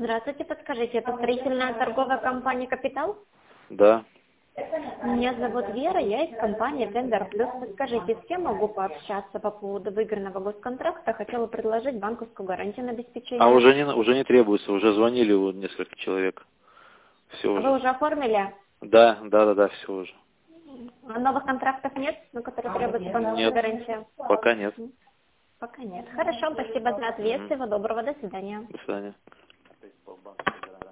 Здравствуйте, подскажите, это строительная торговая компания «Капитал»? Да. Меня зовут Вера, я из компании «Тендер Плюс». Подскажите, с кем могу пообщаться по поводу выигранного госконтракта? Хотела предложить банковскую гарантию на обеспечение. А уже не требуется, уже звонили вот несколько человек. Все Вы уже. уже оформили? Да, все уже. А новых контрактов нет, на которые требуется банковская Нет, гарантия? пока нет. Пока нет. Хорошо, спасибо за ответ. Всего доброго, до свидания. До свидания.